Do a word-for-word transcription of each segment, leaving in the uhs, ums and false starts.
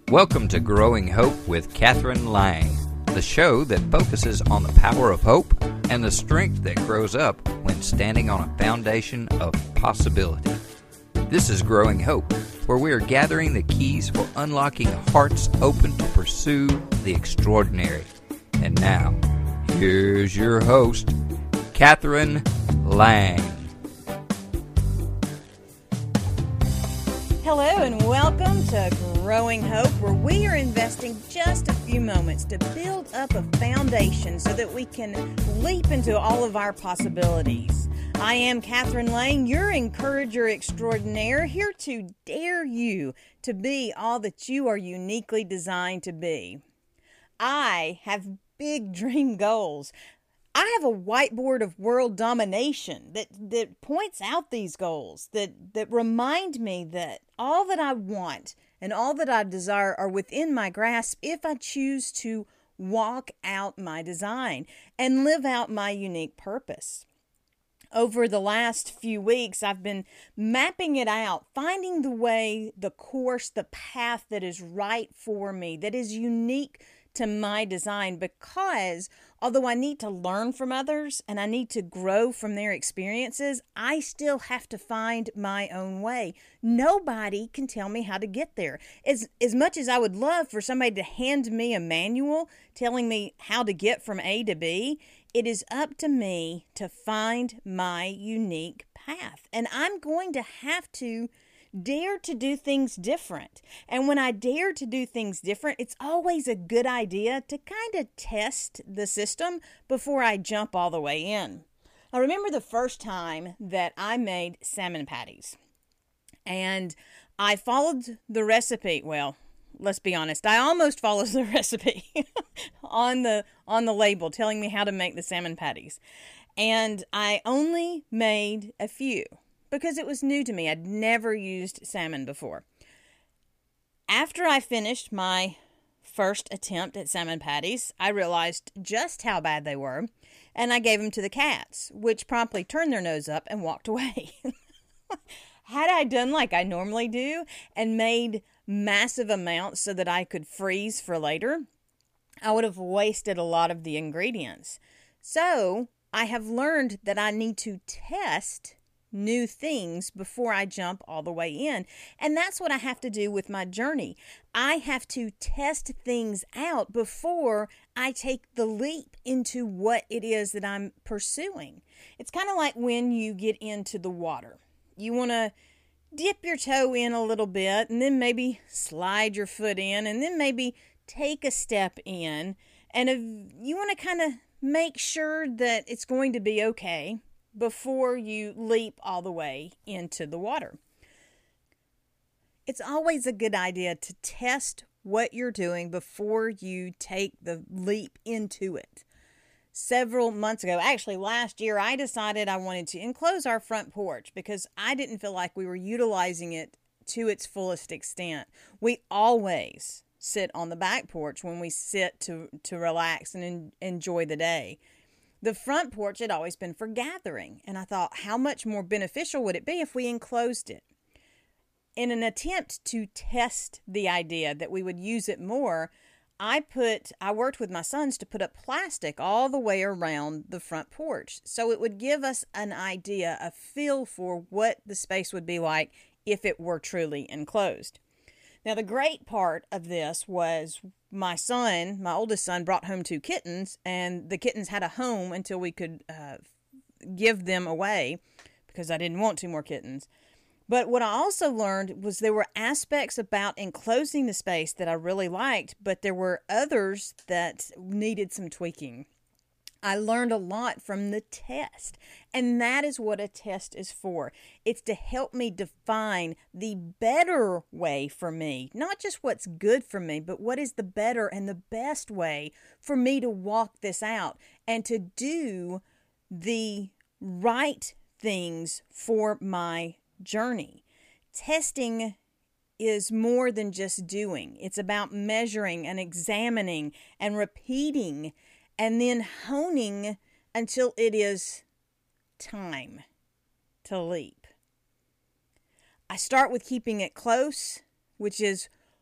Welcome to Growing Hope with Catherine Lang, the show that focuses on the power of hope and the strength that grows up when standing on a foundation of possibility. This is Growing Hope, where we are gathering the keys for unlocking hearts open to pursue the extraordinary. And now, here's your host, Catherine Lang. Hello and welcome to Growing Hope, where we are investing just a few moments to build up a foundation so that we can leap into all of our possibilities. I am Catherine Lang, your encourager extraordinaire, here to dare you to be all that you are uniquely designed to be. I have big dream goals. I have a whiteboard of world domination that, that points out these goals, that, that remind me that all that I want and all that I desire are within my grasp if I choose to walk out my design and live out my unique purpose. Over the last few weeks, I've been mapping it out, finding the way, the course, the path that is right for me, that is unique to my design, because although I need to learn from others and I need to grow from their experiences, I still have to find my own way. Nobody can tell me how to get there. As, as much as I would love for somebody to hand me a manual telling me how to get from A to B, it is up to me to find my unique path. And I'm going to have to dare to do things different. And when I dare to do things different, it's always a good idea to kind of test the system before I jump all the way in. I remember the first time that I made salmon patties, and I followed the recipe. Well, let's be honest, I almost followed the recipe on the on the label telling me how to make the salmon patties. And I only made a few because it was new to me. I'd never used salmon before. After I finished my first attempt at salmon patties, I realized just how bad they were, and I gave them to the cats, which promptly turned their nose up and walked away. Had I done like I normally do and made massive amounts so that I could freeze for later, I would have wasted a lot of the ingredients. So I have learned that I need to test new things before I jump all the way in. And that's what I have to do with my journey. I have to test things out before I take the leap into what it is that I'm pursuing. It's kind of like when you get into the water. You want to dip your toe in a little bit and then maybe slide your foot in and then maybe take a step in. And if you want to kind of make sure that it's going to be okay before you leap all the way into the water. It's always a good idea to test what you're doing before you take the leap into it. Several months ago, actually last year, I decided I wanted to enclose our front porch because I didn't feel like we were utilizing it to its fullest extent. We always sit on the back porch when we sit to, to relax and en- enjoy the day. The front porch had always been for gathering, and I thought, how much more beneficial would it be if we enclosed it? In an attempt to test the idea that we would use it more, I put, I worked with my sons to put up plastic all the way around the front porch, so it would give us an idea, a feel for what the space would be like if it were truly enclosed. Now, the great part of this was my son, my oldest son, brought home two kittens, and the kittens had a home until we could uh, give them away because I didn't want two more kittens. But what I also learned was there were aspects about enclosing the space that I really liked, but there were others that needed some tweaking. I learned a lot from the test, and that is what a test is for. It's to help me define the better way for me, not just what's good for me, but what is the better and the best way for me to walk this out and to do the right things for my journey. Testing is more than just doing. It's about measuring and examining and repeating and then honing until it is time to leap. I start with keeping it close, which is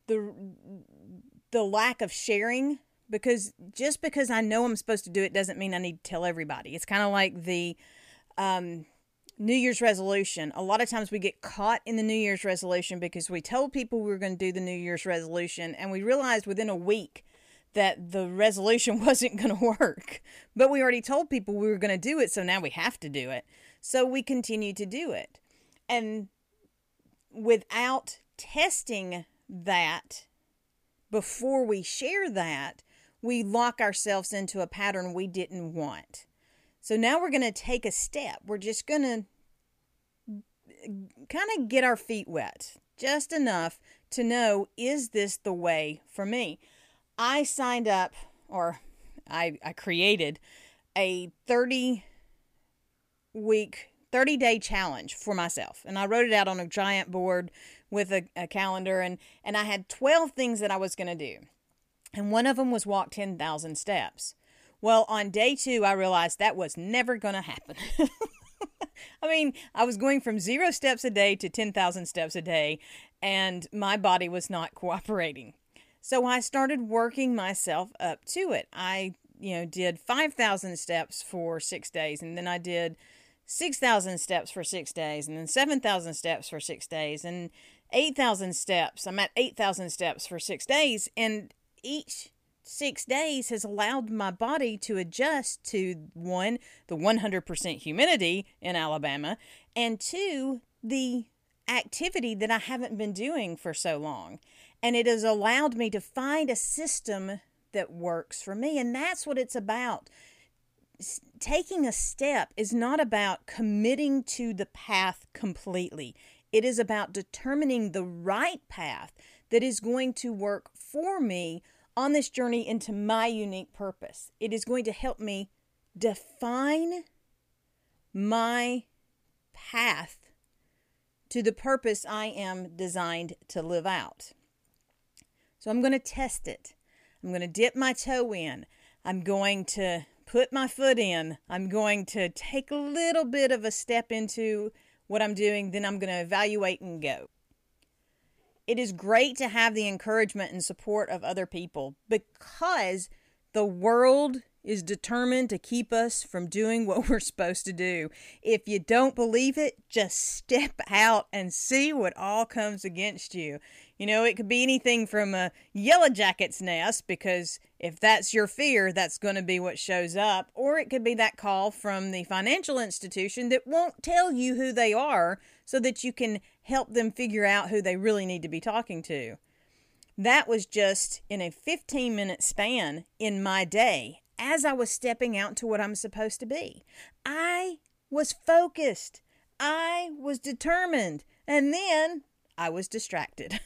the the lack of sharing, because just because I know I'm supposed to do it doesn't mean I need to tell everybody. It's kind of like the um, New Year's resolution. A lot of times we get caught in the New Year's resolution because we told people we were going to do the New Year's resolution, and we realized within a week that the resolution wasn't going to work. But we already told people we were going to do it, so now we have to do it. So we continue to do it. And without testing that before we share that, we lock ourselves into a pattern we didn't want. So now we're going to take a step. We're just going to kind of get our feet wet, just enough to know, is this the way for me? I signed up, or I, I created a thirty week, thirty day challenge for myself. And I wrote it out on a giant board with a, a calendar, and, and I had twelve things that I was going to do. And one of them was walk ten thousand steps. Well, on day two, I realized that was never going to happen. I mean, I was going from zero steps a day to ten thousand steps a day, and my body was not cooperating. So I started working myself up to it. I, you know, did five thousand steps for six days, and then I did six thousand steps for six days, and then seven thousand steps for six days, and eight thousand steps. I'm at eight thousand steps for six days, and each six days has allowed my body to adjust to, one, the one hundred percent humidity in Alabama, and two, the activity that I haven't been doing for so long. And it has allowed me to find a system that works for me. And that's what it's about. Taking a step is not about committing to the path completely. It is about determining the right path that is going to work for me on this journey into my unique purpose. It is going to help me define my path to the purpose I am designed to live out. So I'm going to test it. I'm going to dip my toe in. I'm going to put my foot in. I'm going to take a little bit of a step into what I'm doing. Then I'm going to evaluate and go. It is great to have the encouragement and support of other people, because the world is determined to keep us from doing what we're supposed to do. If you don't believe it, just step out and see what all comes against you. You know, it could be anything from a yellow jacket's nest, because if that's your fear, that's going to be what shows up. Or it could be that call from the financial institution that won't tell you who they are so that you can help them figure out who they really need to be talking to. That was just in a fifteen minute span in my day as I was stepping out to what I'm supposed to be. I was focused. I was determined. And then I was distracted.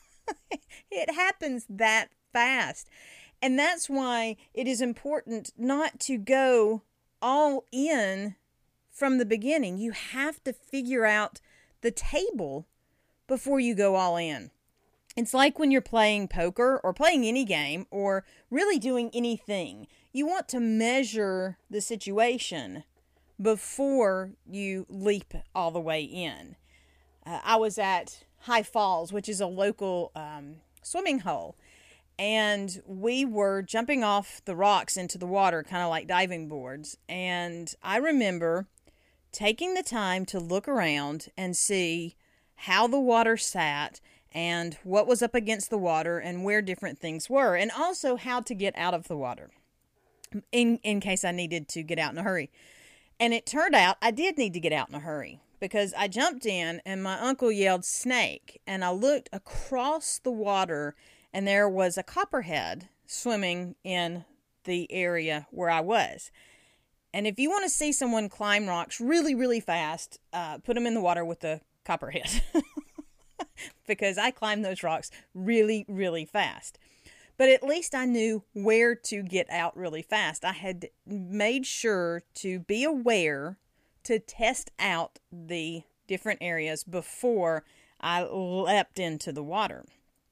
It happens that fast. And that's why it is important not to go all in from the beginning. You have to figure out the table before you go all in. It's like when you're playing poker or playing any game or really doing anything. You want to measure the situation before you leap all the way in. Uh, I was at High Falls, which is a local um, swimming hole, and we were jumping off the rocks into the water, kind of like diving boards. And I remember taking the time to look around and see how the water sat and what was up against the water and where different things were, and also how to get out of the water in, in case I needed to get out in a hurry. And it turned out I did need to get out in a hurry, because I jumped in and my uncle yelled snake, and I looked across the water and there was a copperhead swimming in the area where I was. And if you want to see someone climb rocks really, really fast, uh, put them in the water with the copperhead. Because I climbed those rocks really, really fast. But at least I knew where to get out really fast. I had made sure to be aware to test out the different areas before I leapt into the water.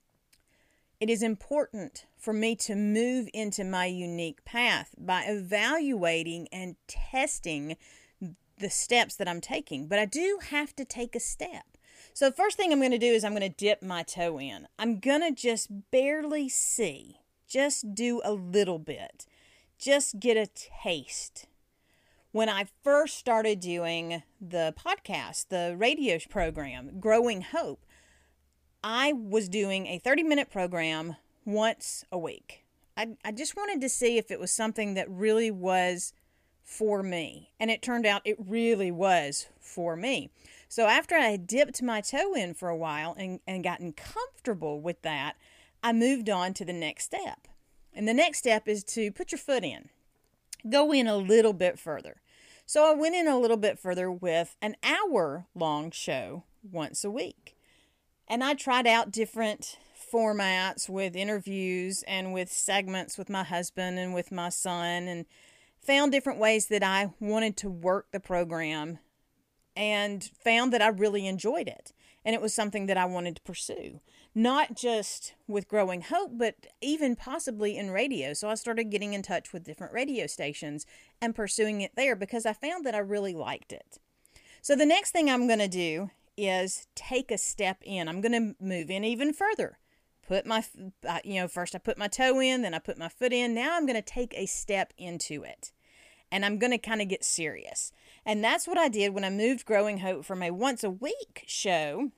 It is important for me to move into my unique path by evaluating and testing the steps that I'm taking. But I do have to take a step. So the first thing I'm going to do is I'm going to dip my toe in. I'm going to just barely see, just do a little bit, just get a taste. When I first started doing the podcast, the radio program, Growing Hope, I was doing a thirty-minute program once a week. I, I just wanted to see if it was something that really was for me. And it turned out it really was for me. So after I had dipped my toe in for a while and, and gotten comfortable with that, I moved on to the next step. And the next step is to put your foot in. Go in a little bit further. So I went in a little bit further with an hour-long show once a week. And I tried out different formats with interviews and with segments with my husband and with my son, and found different ways that I wanted to work the program, and found that I really enjoyed it. And it was something that I wanted to pursue, not just with Growing Hope, but even possibly in radio. So I started getting in touch with different radio stations and pursuing it there because I found that I really liked it. So the next thing I'm going to do is take a step in. I'm going to move in even further. Put my, you know, first I put my toe in, then I put my foot in. Now I'm going to take a step into it. And I'm going to kind of get serious. And that's what I did when I moved Growing Hope from a once a week show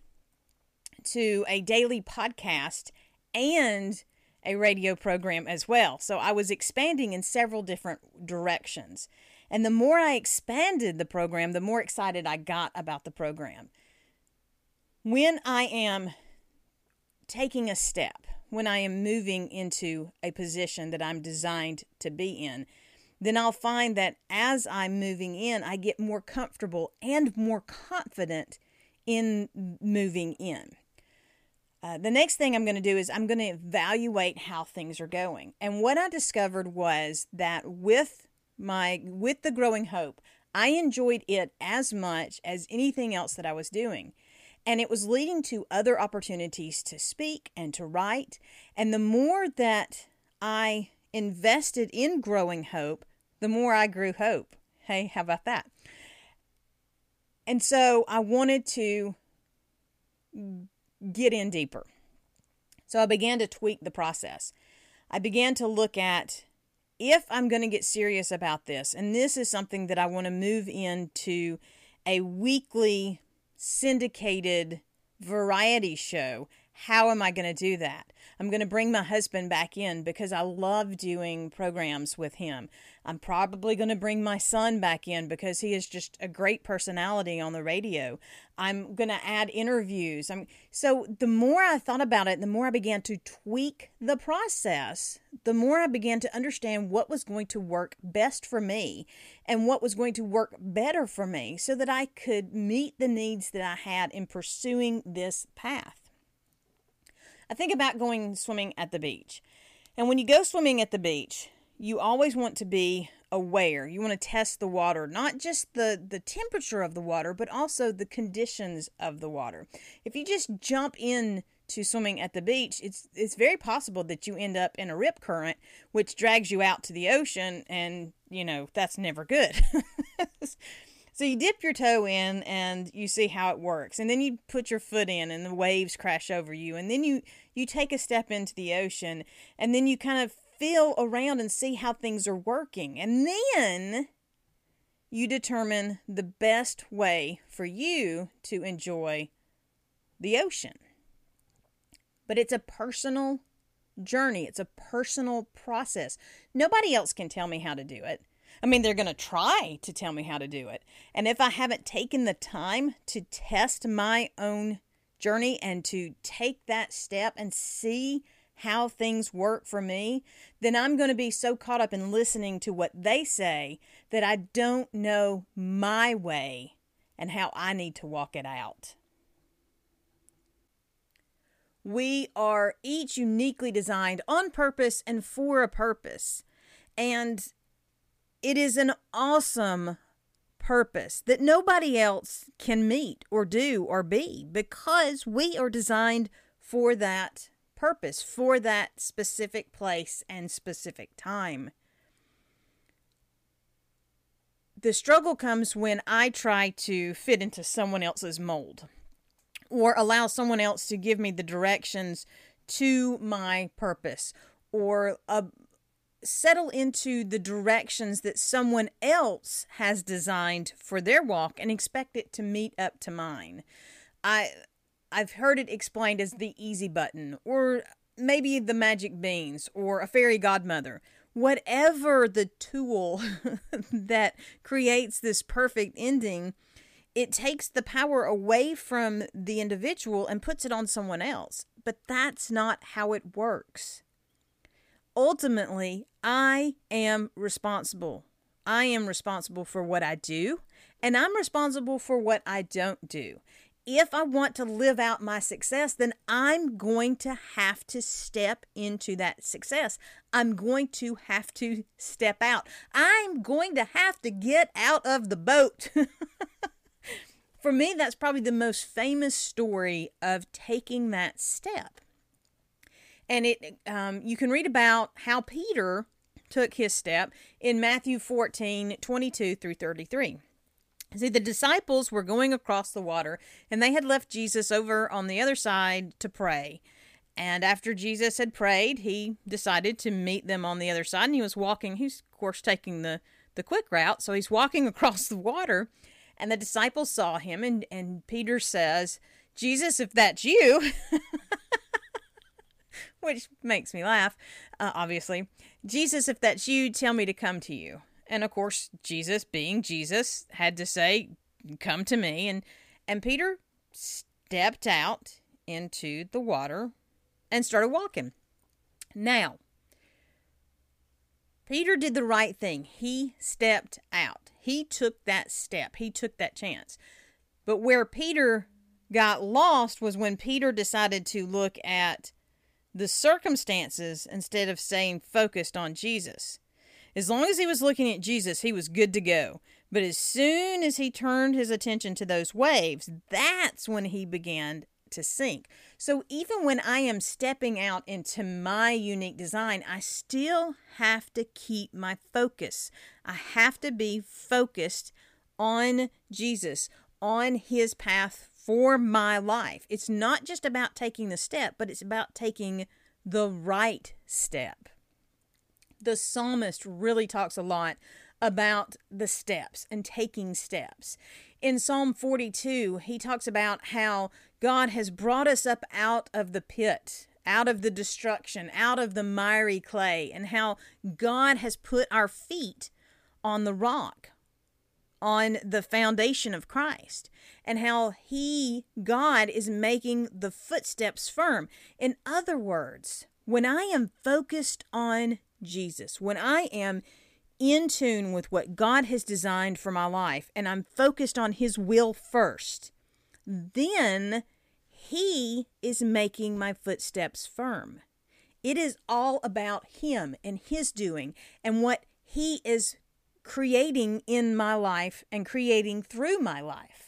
to a daily podcast and a radio program as well. So I was expanding in several different directions. And the more I expanded the program, the more excited I got about the program. When I am taking a step, when I am moving into a position that I'm designed to be in, then I'll find that as I'm moving in, I get more comfortable and more confident in moving in. Uh, the next thing I'm going to do is I'm going to evaluate how things are going. And what I discovered was that with my with the Growing Hope, I enjoyed it as much as anything else that I was doing. And it was leading to other opportunities to speak and to write. And the more that I invested in Growing Hope, the more I grew hope. Hey, how about that? And so I wanted to get in deeper. So I began to tweak the process. I began to look at, if I'm going to get serious about this, and this is something that I want to move into a weekly syndicated variety show, how am I going to do that? I'm going to bring my husband back in because I love doing programs with him. I'm probably going to bring my son back in because he is just a great personality on the radio. I'm going to add interviews. I'm, so the more I thought about it, the more I began to tweak the process, the more I began to understand what was going to work best for me and what was going to work better for me so that I could meet the needs that I had in pursuing this path. I think about going swimming at the beach. And when you go swimming at the beach, you always want to be aware. You want to test the water, not just the, the temperature of the water, but also the conditions of the water. If you just jump in to swimming at the beach, it's it's very possible that you end up in a rip current, which drags you out to the ocean, and, you know, that's never good. So you dip your toe in and you see how it works. And then you put your foot in and the waves crash over you. And then you, you take a step into the ocean and then you kind of feel around and see how things are working. And then you determine the best way for you to enjoy the ocean. But it's a personal journey. It's a personal process. Nobody else can tell me how to do it. I mean, they're going to try to tell me how to do it. And if I haven't taken the time to test my own journey and to take that step and see how things work for me, then I'm going to be so caught up in listening to what they say that I don't know my way and how I need to walk it out. We are each uniquely designed on purpose and for a purpose. And it is an awesome purpose that nobody else can meet or do or be because we are designed for that purpose, for that specific place and specific time. The struggle comes when I try to fit into someone else's mold. or allow someone else to give me the directions to my purpose, or uh, settle into the directions that someone else has designed for their walk and expect it to meet up to mine. I, I've heard it explained as the easy button, or maybe the magic beans, or a fairy godmother. Whatever the tool that creates this perfect ending, it takes the power away from the individual and puts it on someone else. But that's not how it works. Ultimately, I am responsible. I am responsible for what I do, and I'm responsible for what I don't do. If I want to live out my success, then I'm going to have to step into that success. I'm going to have to step out. I'm going to have to get out of the boat. For me, that's probably the most famous story of taking that step. And it um, you can read about how Peter took his step in Matthew fourteen, twenty-two through thirty-three. See, the disciples were going across the water, and they had left Jesus over on the other side to pray. And after Jesus had prayed, he decided to meet them on the other side, and he was walking. He's, of course, taking the, the quick route, so he's walking across the water, and the disciples saw him, and, and Peter says, "Jesus, if that's you," which makes me laugh, uh, obviously, "Jesus, if that's you, tell me to come to you." And of course, Jesus, being Jesus, had to say, "Come to me." And, and Peter stepped out into the water and started walking. Now, Peter did the right thing. He stepped out. He took that step. He took that chance. But where Peter got lost was when Peter decided to look at the circumstances instead of staying focused on Jesus. As long as he was looking at Jesus, he was good to go. But as soon as he turned his attention to those waves, that's when he began to sink. So even when I am stepping out into my unique design, I still have to keep my focus. I have to be focused on Jesus, on his path for my life. It's not just about taking the step, but it's about taking the right step. The psalmist really talks a lot about the steps and taking steps. In Psalm forty-two, he talks about how God has brought us up out of the pit, out of the destruction, out of the miry clay, and how God has put our feet on the rock, on the foundation of Christ, and how he, God, is making the footsteps firm. In other words, when I am focused on Jesus, when I am in tune with what God has designed for my life, and I'm focused on his will first, then he is making my footsteps firm. It is all about him and his doing and what he is creating in my life and creating through my life.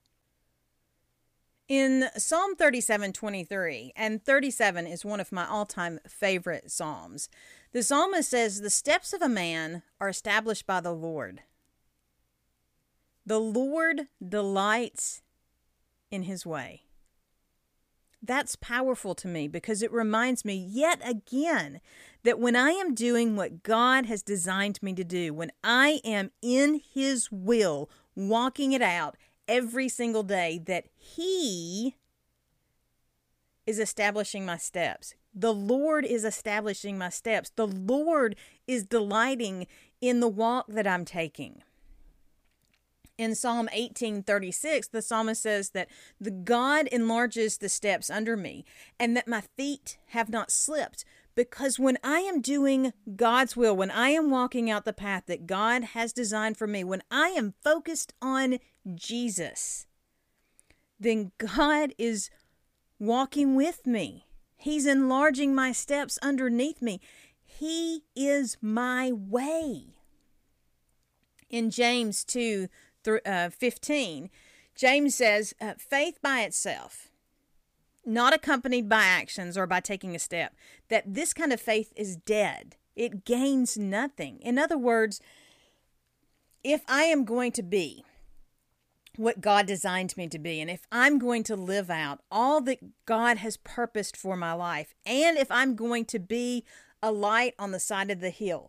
In Psalm thirty-seven twenty-three, and thirty-seven is one of my all-time favorite psalms, the psalmist says, "The steps of a man are established by the Lord. The Lord delights in his way." That's powerful to me because it reminds me yet again that when I am doing what God has designed me to do, when I am in his will, walking it out every single day, that he is establishing my steps. The Lord is establishing my steps. The Lord is delighting in the walk that I'm taking. In Psalm eighteen thirty-six, the psalmist says that the God enlarges the steps under me and that my feet have not slipped. Because when I am doing God's will, when I am walking out the path that God has designed for me, when I am focused on Jesus, then God is walking with me. He's enlarging my steps underneath me. He is my way. In James two fifteen, James says, uh, faith by itself, not accompanied by actions or by taking a step, that this kind of faith is dead. It gains nothing. In other words, if I am going to be what God designed me to be, and if I'm going to live out all that God has purposed for my life, and if I'm going to be a light on the side of the hill,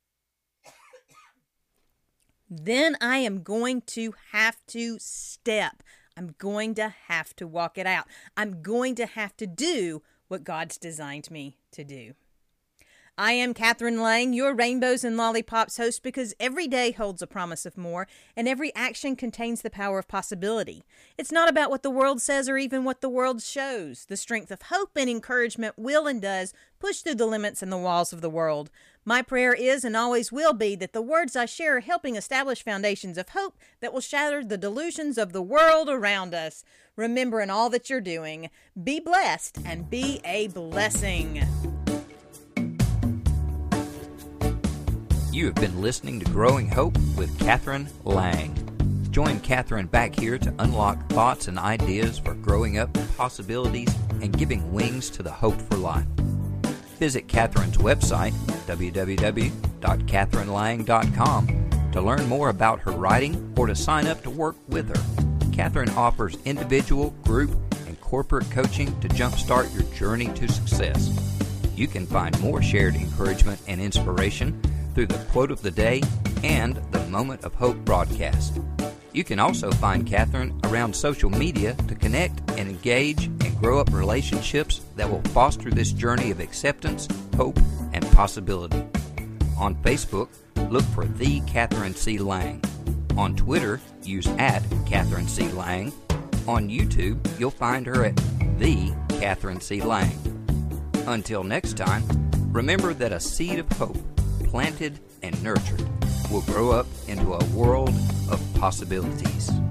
then I am going to have to step. I'm going to have to walk it out. I'm going to have to do what God's designed me to do. I am Catherine Lang, your Rainbows and Lollipops host, because every day holds a promise of more, and every action contains the power of possibility. It's not about what the world says or even what the world shows. The strength of hope and encouragement will and does push through the limits and the walls of the world. My prayer is and always will be that the words I share are helping establish foundations of hope that will shatter the delusions of the world around us. Remember in all that you're doing, be blessed and be a blessing. You have been listening to Growing Hope with Catherine Lang. Join Catherine back here to unlock thoughts and ideas for growing up, possibilities, and giving wings to the hope for life. Visit Catherine's website, w w w dot catherine lang dot com, to learn more about her writing or to sign up to work with her. Catherine offers individual, group, and corporate coaching to jumpstart your journey to success. You can find more shared encouragement and inspiration through the Quote of the Day and the Moment of Hope broadcast. You can also find Catherine around social media to connect and engage and grow up relationships that will foster this journey of acceptance, hope, and possibility. On Facebook, look for The Catherine C. Lang. On Twitter, use at Catherine C. Lang. On YouTube, you'll find her at The Catherine C. Lang. Until next time, remember that a seed of hope planted and nurtured will grow up into a world of possibilities.